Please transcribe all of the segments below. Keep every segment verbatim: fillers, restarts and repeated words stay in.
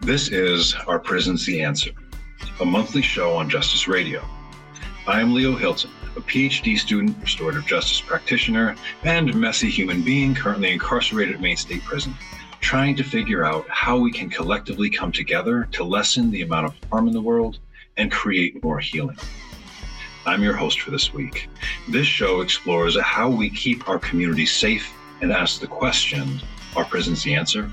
This is Our Prison's the Answer, a monthly show on Justice Radio. I am Leo Hilton, a P H D student, restorative justice practitioner, and messy human being currently incarcerated at Maine State Prison, trying to figure out how we can collectively come together to lessen the amount of harm in the world and create more healing. I'm your host for this week. This show explores how we keep our community safe and asks the question, are prisons the answer?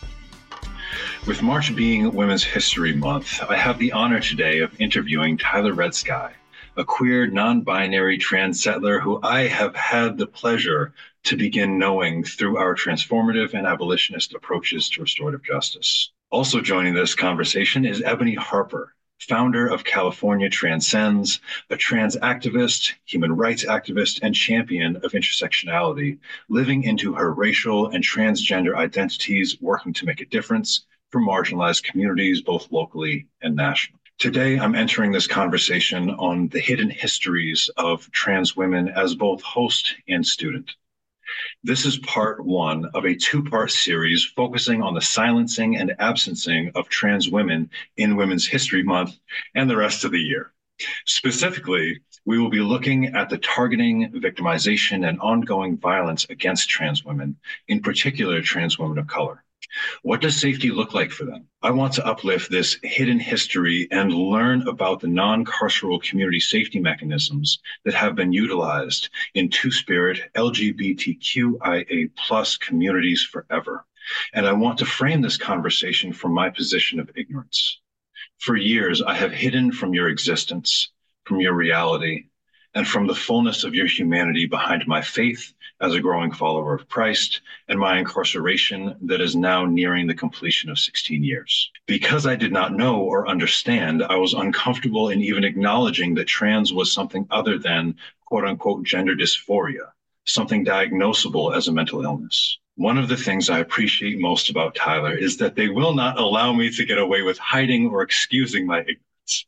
With March being Women's History Month, I have the honor today of interviewing Tyler Redsky, a queer, non-binary trans settler who I have had the pleasure to begin knowing through our transformative and abolitionist approaches to restorative justice. Also joining this conversation is Ebony Harper, founder of California Transcends, a trans activist, human rights activist, and champion of intersectionality, living into her racial and transgender identities, working to make a difference for marginalized communities, both locally and nationally. Today, I'm entering this conversation on the hidden histories of trans women as both host and student. This is part one of a two-part series focusing on the silencing and absencing of trans women in Women's History Month and the rest of the year. Specifically, we will be looking at the targeting, victimization, and ongoing violence against trans women, in particular trans women of color. What does safety look like for them? I want to uplift this hidden history and learn about the non-carceral community safety mechanisms that have been utilized in Two-Spirit L G B T Q I A plus communities forever. And I want to frame this conversation from my position of ignorance. For years, I have hidden from your existence, from your reality, and from the fullness of your humanity behind my faith as a growing follower of Christ and my incarceration that is now nearing the completion of sixteen years. Because I did not know or understand, I was uncomfortable in even acknowledging that trans was something other than quote unquote gender dysphoria, something diagnosable as a mental illness. One of the things I appreciate most about Tyler is that they will not allow me to get away with hiding or excusing my ignorance.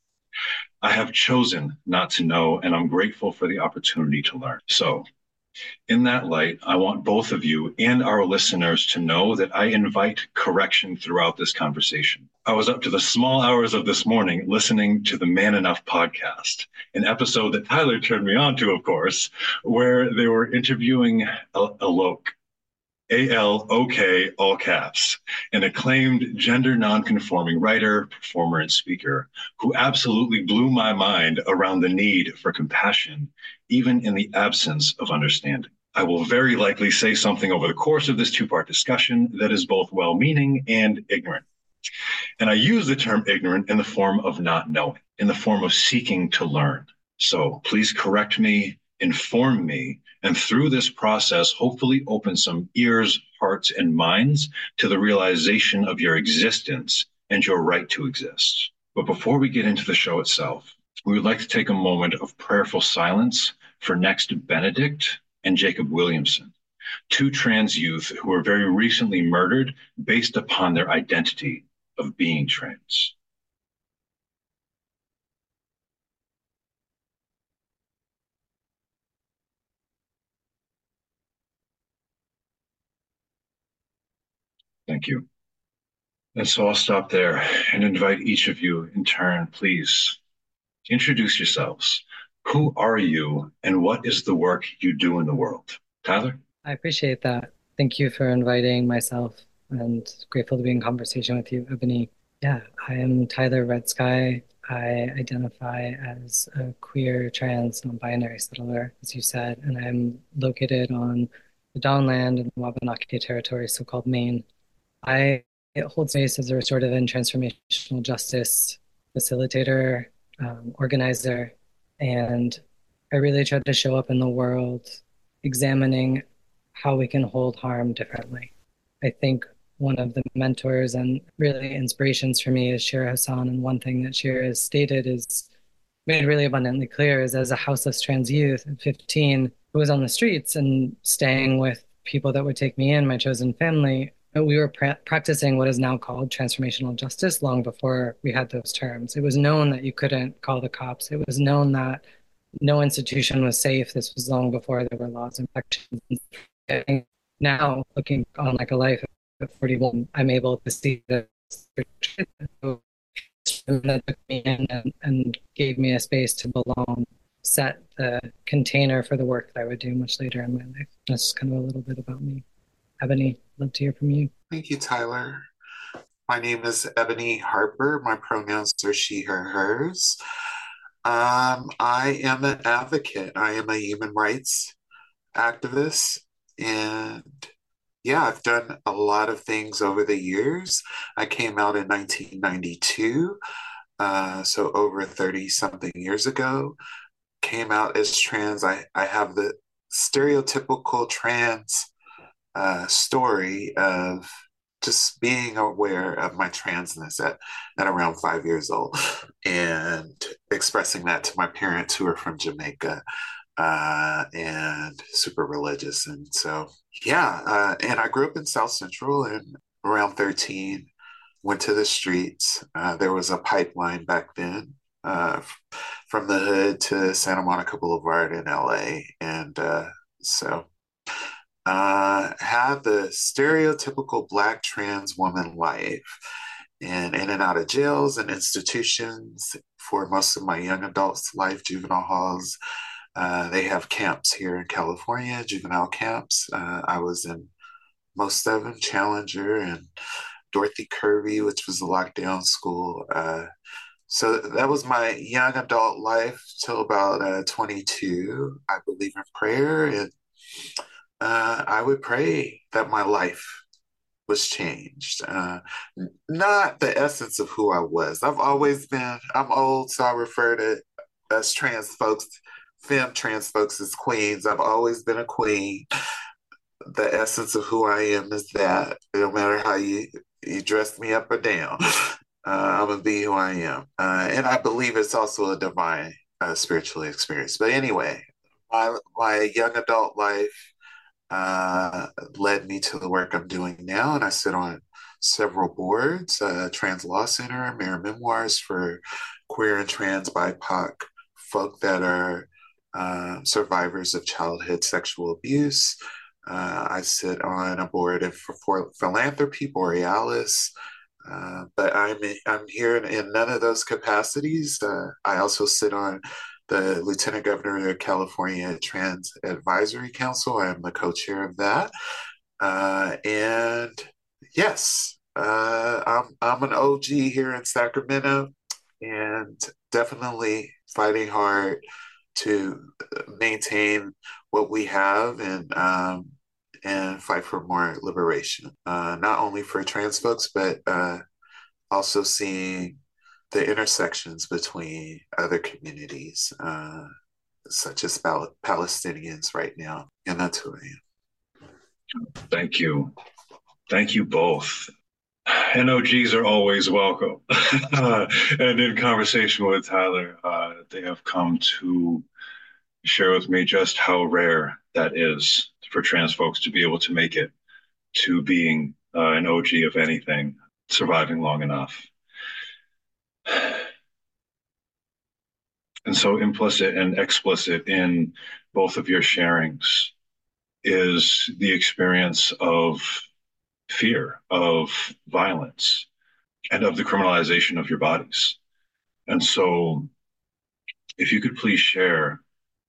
I have chosen not to know, and I'm grateful for the opportunity to learn. So, in that light, I want both of you and our listeners to know that I invite correction throughout this conversation. I was up to the small hours of this morning listening to the Man Enough podcast, an episode that Tyler turned me on to, of course, where they were interviewing Alok, A L O K, all caps, an acclaimed gender nonconforming writer, performer, and speaker who absolutely blew my mind around the need for compassion, even in the absence of understanding. I will very likely say something over the course of this two-part discussion that is both well-meaning and ignorant. And I use the term ignorant in the form of not knowing, in the form of seeking to learn. So please correct me, inform me, and through this process, hopefully open some ears, hearts, and minds to the realization of your existence and your right to exist. But before we get into the show itself, we would like to take a moment of prayerful silence for next Benedict and Jacob Williamson, two trans youth who were very recently murdered based upon their identity of being trans. Thank you. And so I'll stop there and invite each of you in turn, please, to introduce yourselves. Who are you and what is the work you do in the world? Tyler? I appreciate that. Thank you for inviting myself and grateful to be in conversation with you, Ebony. Yeah, I am Tyler Redsky. I identify as a queer, trans, non-binary settler, as you said, and I'm located on the Dawnland in the Wabanaki Territory, so-called Maine. I hold space as a restorative and transformational justice facilitator, um, organizer, and I really try to show up in the world examining how we can hold harm differently. I think one of the mentors and really inspirations for me is Shira Hassan, and one thing that Shira has stated is made really abundantly clear is as a houseless trans youth at fifteen who was on the streets and staying with people that would take me in, my chosen family, we were pra- practicing what is now called transformational justice long before we had those terms. It was known that you couldn't call the cops. It was known that no institution was safe. This was long before there were laws and protections. Now, looking on like a life at forty-one, I'm able to see that that took me in and, and gave me a space to belong, set the container for the work that I would do much later in my life. That's kind of a little bit about me. Ebony, love to hear from you. Thank you, Tyler. My name is Ebony Harper. My pronouns are she, her, hers. Um, I am an advocate. I am a human rights activist. And yeah, I've done a lot of things over the years. I came out in nineteen ninety-two, uh, so over thirty something years ago. Came out as trans. I, I have the stereotypical trans uh, story of just being aware of my transness at, at around five years old and expressing that to my parents who are from Jamaica uh, and super religious. And so, yeah, uh, and I grew up in South Central and around thirteen, went to the streets. Uh, there was a pipeline back then uh, from the hood to Santa Monica Boulevard in L A. And uh, so uh, had the stereotypical Black trans woman life and in and out of jails and institutions for most of my young adults' life, juvenile halls. Uh, they have camps here in California, juvenile camps. Uh, I was in most of them, Challenger and Dorothy Kirby, which was a lockdown school. Uh, so that was my young adult life till about uh, twenty-two. I believe in prayer, and uh, I would pray that my life was changed. Uh, not the essence of who I was. I've always been, I'm old, so I refer to us trans folks, femme trans folks as queens. I've always been a queen. The essence of who I am is that no matter how you, you dress me up or down, uh, I'm going to be who I am. Uh, and I believe it's also a divine uh, spiritual experience. But anyway, my, my young adult life uh, led me to the work I'm doing now. And I sit on several boards, uh, Trans Law Center, Mirror Memoirs for queer and trans B I P O C folk that are uh, survivors of childhood sexual abuse. Uh, I sit on a board of, for, for Philanthropy Borealis, uh, but I'm I'm here in, in none of those capacities. Uh, I also sit on the Lieutenant Governor of California Trans Advisory Council. I am the co-chair of that. Uh, and yes, uh, I'm, I'm an O G here in Sacramento and definitely fighting hard to maintain what we have and um, and fight for more liberation, uh, not only for trans folks, but uh, also seeing the intersections between other communities, uh, such as Pal- Palestinians right now. And that's who I am. Thank you. Thank you both. N O Gs are always welcome. And in conversation with Tyler, uh, they have come to share with me just how rare that is for trans folks to be able to make it to being uh, an O G of anything, surviving long enough. And so implicit and explicit in both of your sharings is the experience of fear, of violence, and of the criminalization of your bodies. And so if you could please share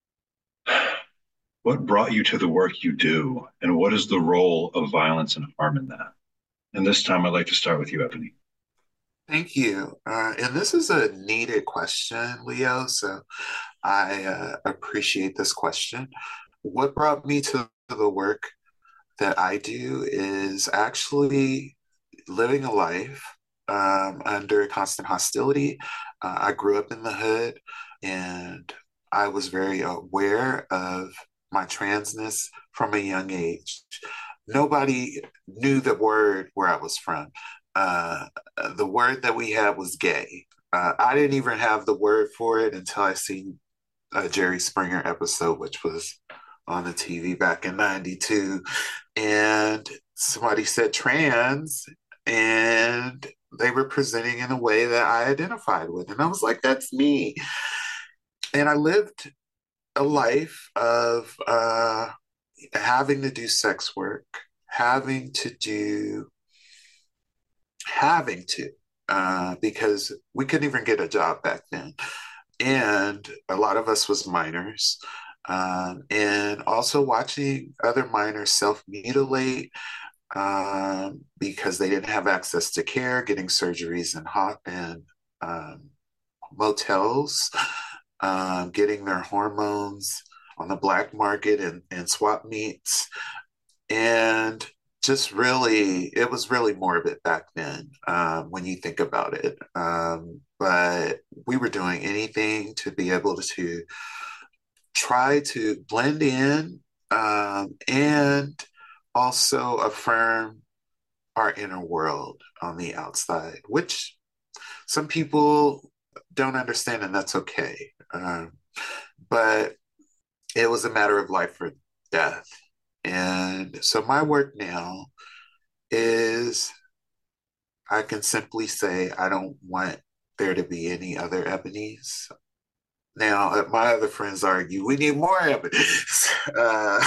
what brought you to the work you do, and what is the role of violence and harm in that? And this time I'd like to start with you, Ebony. Thank you. Uh, and this is a needed question, Leo. So I uh, appreciate this question. What brought me to the work that I do is actually living a life um, under constant hostility. Uh, I grew up in the hood and I was very aware of my transness from a young age. Nobody knew the word where I was from. Uh, the word that we had was gay. Uh, I didn't even have the word for it until I seen a Jerry Springer episode, which was on the T V back in ninety-two. And somebody said trans, and they were presenting in a way that I identified with. And I was like, that's me. And I lived a life of uh, having to do sex work, having to do having to, uh, because we couldn't even get a job back then. And a lot of us was minors. Um, and also watching other minors self-mutilate um, because they didn't have access to care, getting surgeries in hot and um, motels, um, getting their hormones on the black market and, and swap meets. And just really, it was really morbid back then um, when you think about it. Um, but we were doing anything to be able to try to blend in um, and also affirm our inner world on the outside, which some people don't understand, and that's okay. Um, but it was a matter of life or death. And so my work now is I can simply say I don't want there to be any other Ebonies. Now, my other friends argue we need more Ebonies. Uh,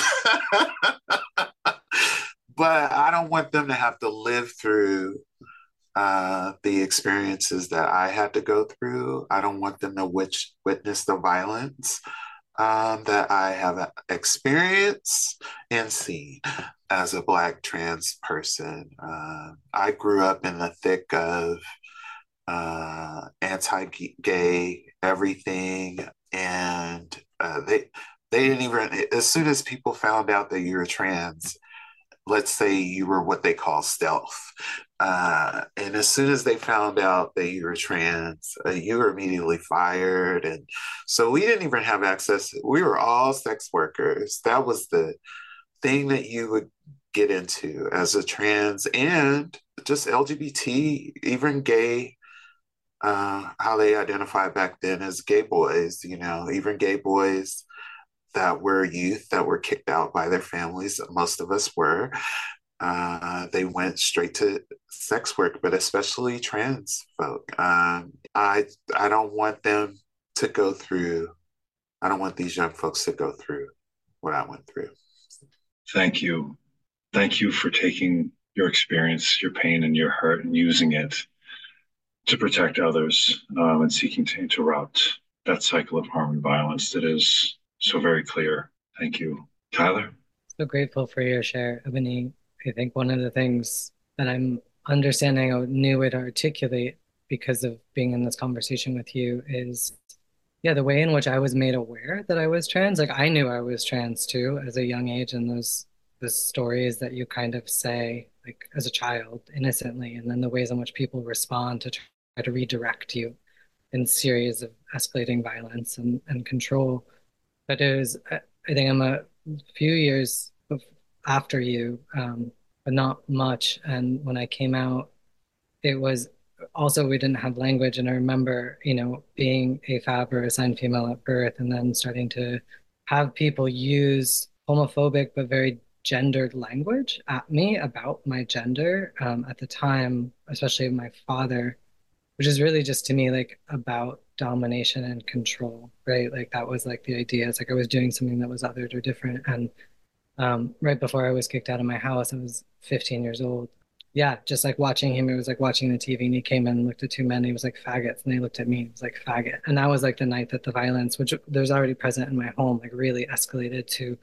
but I don't want them to have to live through uh, the experiences that I had to go through. I don't want them to witch, witness the violence um, that I have experienced and seen as a Black trans person. Uh, I grew up in the thick of uh, anti-gay everything, and uh, they they didn't even. As soon as people found out that you were trans, let's say you were what they call stealth. Uh, and as soon as they found out that you were trans, uh, you were immediately fired. And so we didn't even have access. We were all sex workers. That was the thing that you would get into as a trans and just L G B T, even gay, uh, how they identify back then as gay boys, you know, even gay boys that were youth that were kicked out by their families. Most of us were. Uh, they went straight to sex work, but especially trans folk. Um, I I don't want them to go through. I don't want these young folks to go through what I went through. Thank you. Thank you for taking your experience, your pain, and your hurt and using it to protect others um, and seeking to interrupt that cycle of harm and violence that is so very clear. Thank you. Tyler? So grateful for your share, Ebony. I think one of the things that I'm understanding a new way to articulate because of being in this conversation with you is, yeah, the way in which I was made aware that I was trans. Like I knew I was trans too as a young age, and those those stories that you kind of say like as a child innocently, and then the ways in which people respond to try to redirect you in series of escalating violence and, and control. But it was, I think I'm a few years after you, um, but not much. And when I came out, it was also, we didn't have language. And I remember, you know, being a fab or assigned female at birth and then starting to have people use homophobic but very gendered language at me about my gender um, at the time, especially my father, which is really just to me like about domination and control, right? Like that was like the idea. It's like I was doing something that was othered or different. And um, right before I was kicked out of my house, I was fifteen years old. Yeah, just like watching him, it was like watching the T V, and he came in and looked at two men, and he was like faggots, and they looked at me, and it was like faggot. And that was like the night that the violence, which there's already present in my home, like really escalated to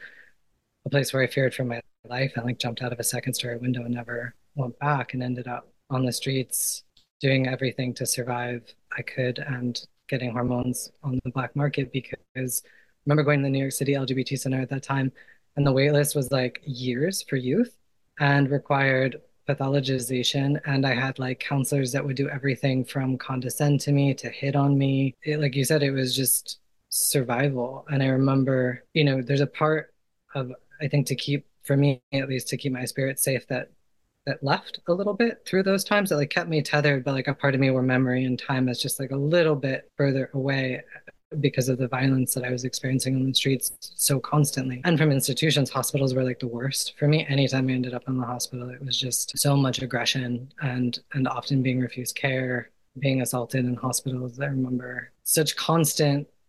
a place where I feared for my life and like jumped out of a second story window and never went back, and ended up on the streets doing everything to survive I could and getting hormones on the black market. Because I remember going to the New York City L G B T Center at that time, and the wait list was like years for youth and required pathologization. And I had like counselors that would do everything from condescend to me to hit on me. It, like you said, it was just survival. And I remember, you know, there's a part of, I think, to keep, for me at least, to keep my spirit safe, that that left a little bit through those times, that like kept me tethered, but like a part of me where memory and time is just like a little bit further away because of the violence that I was experiencing on the streets so constantly. And from institutions, hospitals were like the worst for me. Anytime I ended up in the hospital, it was just so much aggression and and often being refused care, being assaulted in hospitals. I remember such constant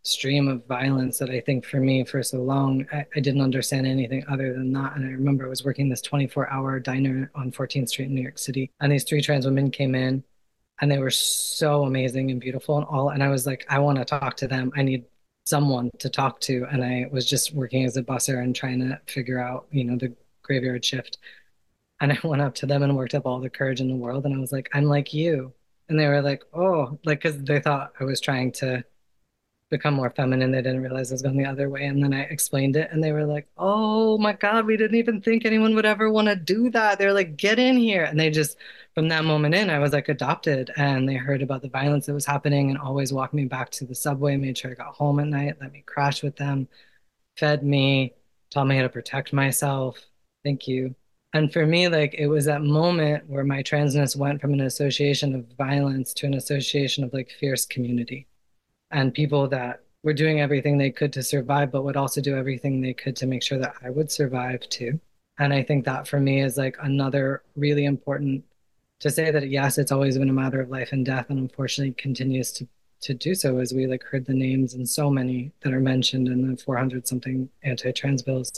stream of violence that I think for me for so long, I, I didn't understand anything other than that. And I remember I was working this twenty-four hour diner on fourteenth Street in New York City, and these three trans women came in and they were so amazing and beautiful and all. And I was like, I want to talk to them. I need someone to talk to. And I was just working as a busser and trying to figure out, you know, the graveyard shift. And I went up to them and worked up all the courage in the world. And I was like, I'm like you. And they were like, oh, like, because they thought I was trying to become more feminine. They didn't realize I was going the other way. And then I explained it and they were like, oh my God, we didn't even think anyone would ever want to do that. They're like, get in here. And they just, from that moment in, I was like adopted, and they heard about the violence that was happening and always walked me back to the subway, made sure I got home at night, let me crash with them, fed me, taught me how to protect myself. Thank you. And for me, like, it was that moment where my transness went from an association of violence to an association of like fierce community and people that were doing everything they could to survive, but would also do everything they could to make sure that I would survive too. And I think that for me is like another really important to say that, yes, it's always been a matter of life and death, and unfortunately continues to to do so, as we like heard the names and so many that are mentioned in the four hundred something anti-trans bills.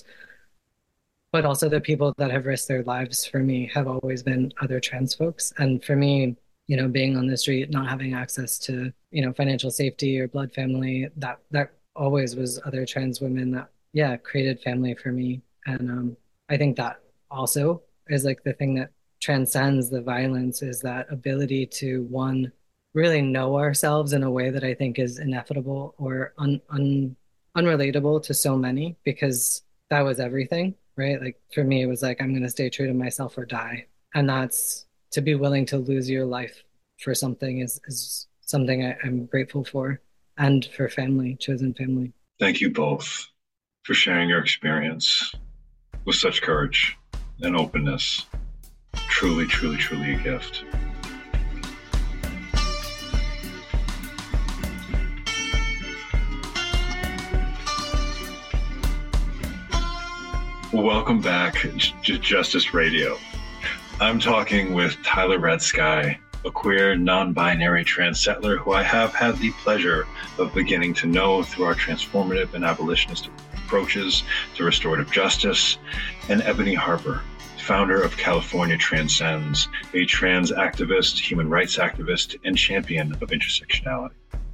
But also the people that have risked their lives for me have always been other trans folks. And for me, you know, being on the street, not having access to, you know, financial safety or blood family, that that always was other trans women that, yeah, created family for me. And um, I think that also is like the thing that transcends the violence, is that ability to, one, really know ourselves in a way that I think is ineffable or un, un unrelatable to so many, because that was everything, right? Like for me, it was like, I'm going to stay true to myself or die. And that's, to be willing to lose your life for something is, is something I, I'm grateful for, and for family, chosen family. Thank you both for sharing your experience with such courage and openness. Truly, truly, truly a gift. Welcome back to Justice Radio. I'm talking with Tyler Red Sky, a queer, non-binary trans settler who I have had the pleasure of beginning to know through our transformative and abolitionist approaches to restorative justice, and Ebony Harper, founder of California Transcends, a trans activist, human rights activist, and champion of intersectionality.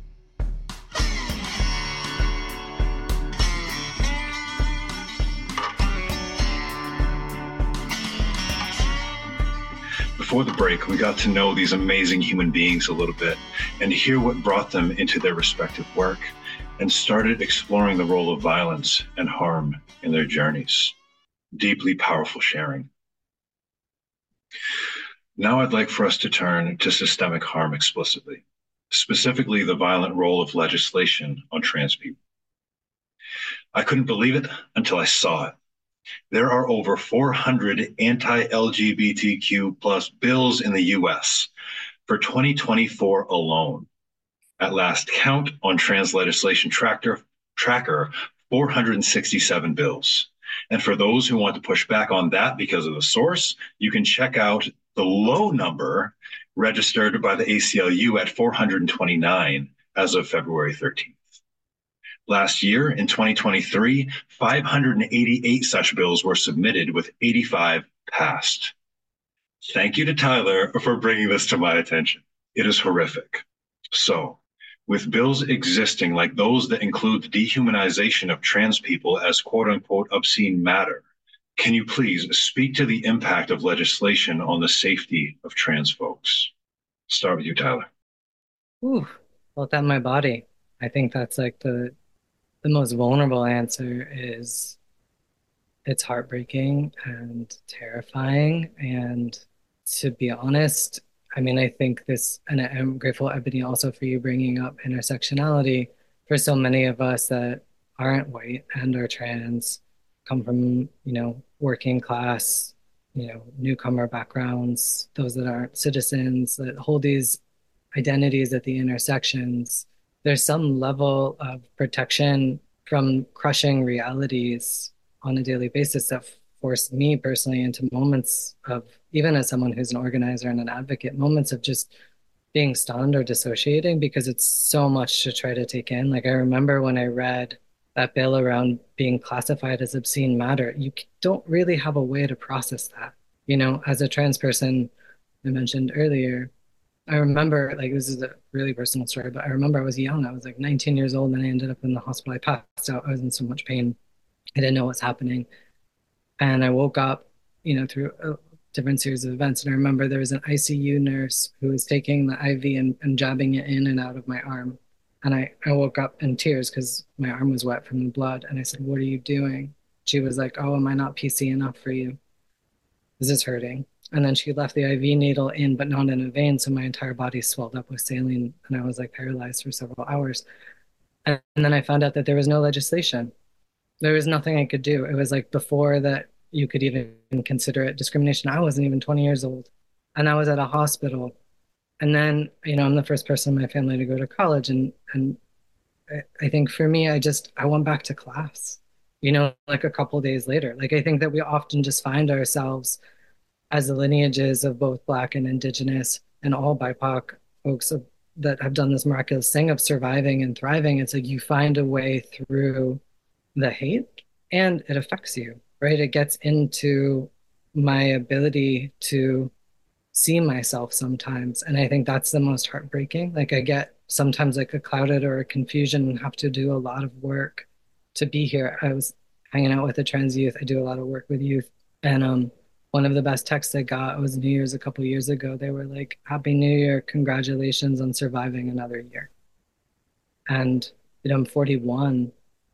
Before the break, we got to know these amazing human beings a little bit and hear what brought them into their respective work, and started exploring the role of violence and harm in their journeys. Deeply powerful sharing. Now I'd like for us to turn to systemic harm explicitly, specifically the violent role of legislation on trans people. I couldn't believe it until I saw it. There are over four hundred anti-L G B T Q plus bills in the U S for twenty twenty-four alone. At last count on Trans Legislation Tracker, tracker four hundred sixty-seven bills. And for those who want to push back on that because of the source, you can check out the low number registered by the A C L U at four hundred twenty-nine as of February thirteenth. Last year, in twenty twenty-three, five hundred eighty-eight such bills were submitted, with eighty-five passed. Thank you to Tyler for bringing this to my attention. It is horrific. So, with bills existing like those that include the dehumanization of trans people as quote-unquote obscene matter, can you please speak to the impact of legislation on the safety of trans folks? Start with you, Tyler. Ooh, felt that in my body. I think that's like the the most vulnerable answer is, it's heartbreaking and terrifying. And to be honest, I mean, I think this, and I'm grateful, Ebony, also for you bringing up intersectionality. For so many of us that aren't white and are trans, come from, you know, working class, you know, newcomer backgrounds, those that aren't citizens, that hold these identities at the intersections, there's some level of protection from crushing realities on a daily basis that force me personally into moments of, even as someone who's an organizer and an advocate, moments of just being stunned or dissociating because it's so much to try to take in. Like I remember when I read that bill around being classified as obscene matter, you don't really have a way to process that. You know, as a trans person, I mentioned earlier, I remember, like, this is a really personal story, but I remember I was young. I was like nineteen years old, and I ended up in the hospital. I passed out. I was in so much pain. I didn't know what's happening. And I woke up, you know, through a different series of events. And I remember there was an I C U nurse who was taking the I V and, and jabbing it in and out of my arm. And I, I woke up in tears because my arm was wet from the blood. And I said, "What are you doing?" She was like, "Oh, am I not P C enough for you? This is hurting." And then she left the I V needle in, but not in a vein. So my entire body swelled up with saline and I was like paralyzed for several hours. And, and then I found out that there was no legislation. There was nothing I could do. It was like before that you could even consider it discrimination. I wasn't even twenty years old and I was at a hospital. And then, you know, I'm the first person in my family to go to college. And, and I, I think for me, I just, I went back to class, you know, like a couple of days later. Like, I think that we often just find ourselves as the lineages of both Black and Indigenous and all B I P O C folks of, that have done this miraculous thing of surviving and thriving. It's like you find a way through the hate and it affects you, right? It gets into my ability to see myself sometimes. And I think that's the most heartbreaking. Like I get sometimes like a clouded or a confusion and have to do a lot of work to be here. I was hanging out with a trans youth. I do a lot of work with youth. And um, one of the best texts I got was New Year's a couple years ago. They were like, "Happy New Year. Congratulations on surviving another year." And, you know, I'm forty-one.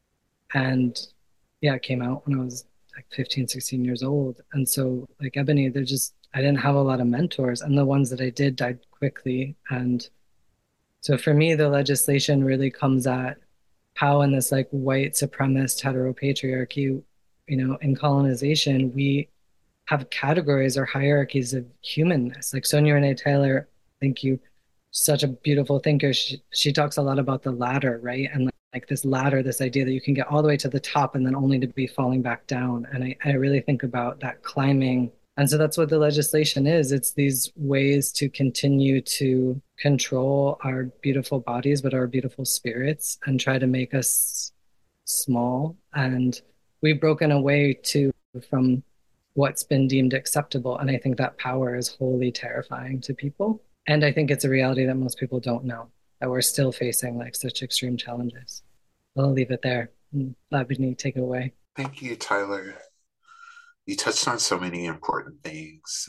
And yeah, it came out when I was like fifteen, sixteen years old. And so, like Ebony, they're just, I didn't have a lot of mentors. And the ones that I did died quickly. And so for me, the legislation really comes at how in this like white supremacist heteropatriarchy, you know, in colonization, we have categories or hierarchies of humanness. Like Sonia Renee Taylor, thank you, such a beautiful thinker. She, she talks a lot about the ladder, right? And like, like this ladder, this idea that you can get all the way to the top and then only to be falling back down. And I, I really think about that climbing. And so that's what the legislation is. It's these ways to continue to control our beautiful bodies, but our beautiful spirits and try to make us small. And we've broken away too from what's been deemed acceptable. And I think that power is wholly terrifying to people. And I think it's a reality that most people don't know, that we're still facing like such extreme challenges. I'll leave it there. Labini, take it away. Thank you, Tyler. You touched on so many important things.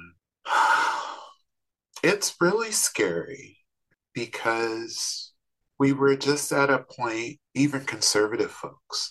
Uh, it's really scary because we were just at a point, even conservative folks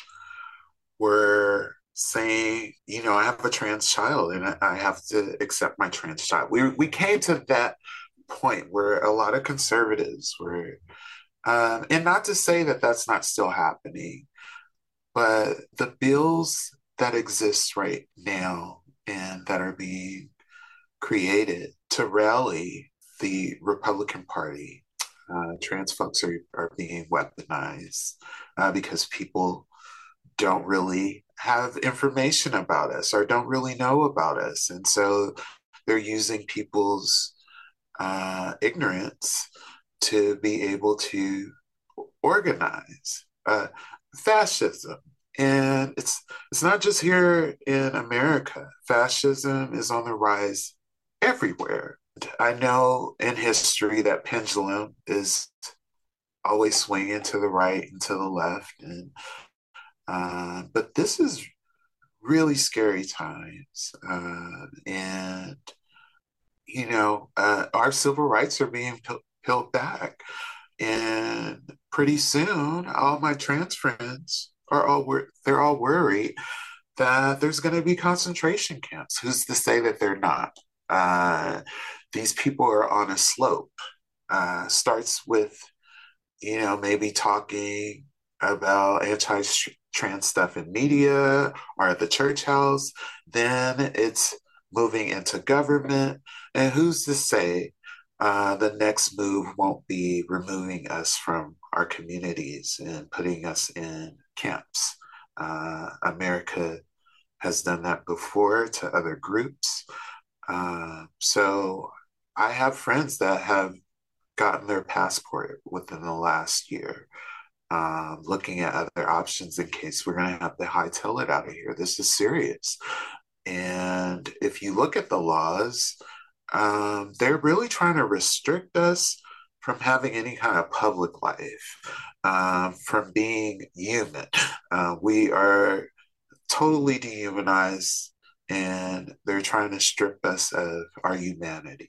were saying, you know, I have a trans child and I have to accept my trans child. We, we came to that point where a lot of conservatives were, um, and not to say that that's not still happening, but the bills that exist right now and that are being created to rally the Republican Party, uh, trans folks are, are being weaponized uh, because people don't really have information about us or don't really know about us. And so they're using people's uh, ignorance to be able to organize uh, fascism. And it's it's not just here in America. Fascism is on the rise everywhere. I know in history that pendulum is always swinging to the right and to the left. And uh, but this is really scary times. Uh, and, you know, uh, our civil rights are being p- peeled back. And pretty soon, all my trans friends are all wor- they're all worried that there's going to be concentration camps. Who's to say that they're not? Uh, these people are on a slope. Uh, starts with, you know, maybe talking about anti-trans stuff in media or at the church house. Then it's moving into government. And who's to say uh, the next move won't be removing us from our communities and putting us in camps? Uh, America has done that before to other groups. Uh, so I have friends that have gotten their passport within the last year. Um, looking at other options in case we're going to have to hightail it out of here. This is serious. And if you look at the laws, um, they're really trying to restrict us from having any kind of public life, um, from being human. Uh, we are totally dehumanized, and they're trying to strip us of our humanity.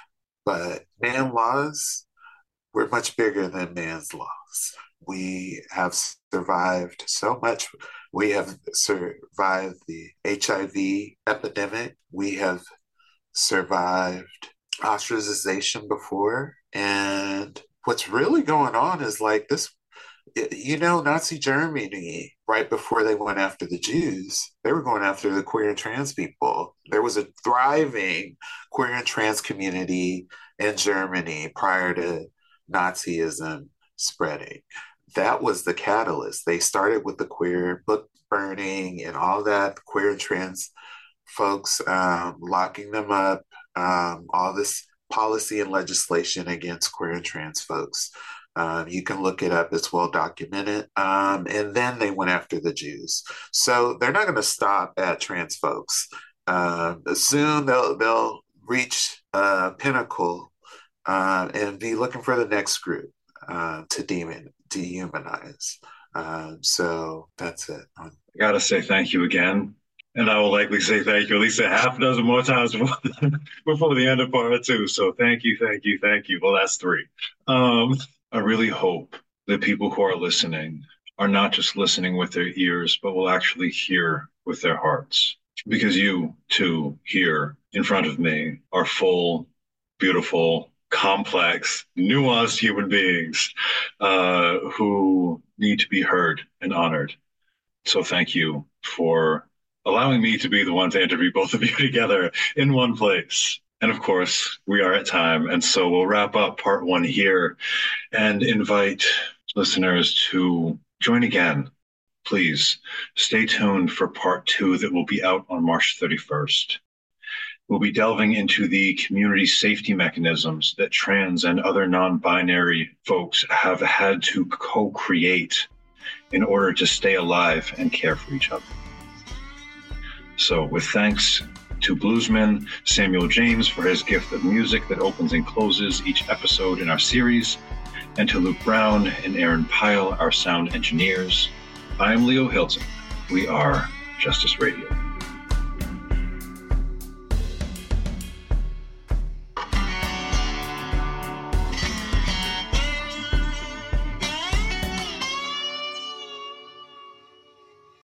But man laws, we're much bigger than man's laws. We have survived so much. We have survived the H I V epidemic. We have survived ostracization before. And what's really going on is like this, you know, Nazi Germany, right before they went after the Jews, they were going after the queer and trans people. There was a thriving queer and trans community in Germany prior to Nazism spreading. That was the catalyst. They started with the queer book burning and all that, the queer and trans folks um, locking them up, um, all this policy and legislation against queer and trans folks. Um, you can look it up, it's well documented. Um, and then they went after the Jews. So they're not going to stop at trans folks. Um, soon they'll, they'll reach a pinnacle uh, and be looking for the next group uh, to demon, dehumanize. Um, so that's it. I got to say thank you again. And I will likely say thank you at least a half a dozen more times before, before the end of part two. So thank you, thank you, thank you. Well, that's three. Um, I really hope that people who are listening are not just listening with their ears, but will actually hear with their hearts. Because you, too, here in front of me are full, beautiful, complex, nuanced human beings uh, who need to be heard and honored. So thank you for allowing me to be the one to interview both of you together in one place. And of course, we are at time. And so we'll wrap up part one here and invite listeners to join again. Please stay tuned for part two that will be out on March thirty-first. We'll be delving into the community safety mechanisms that trans and other non-binary folks have had to co-create in order to stay alive and care for each other. So with thanks to bluesman Samuel James for his gift of music that opens and closes each episode in our series, and to Luke Brown and Aaron Pyle, our sound engineers, I'm Leo Hilton. We are Justice Radio.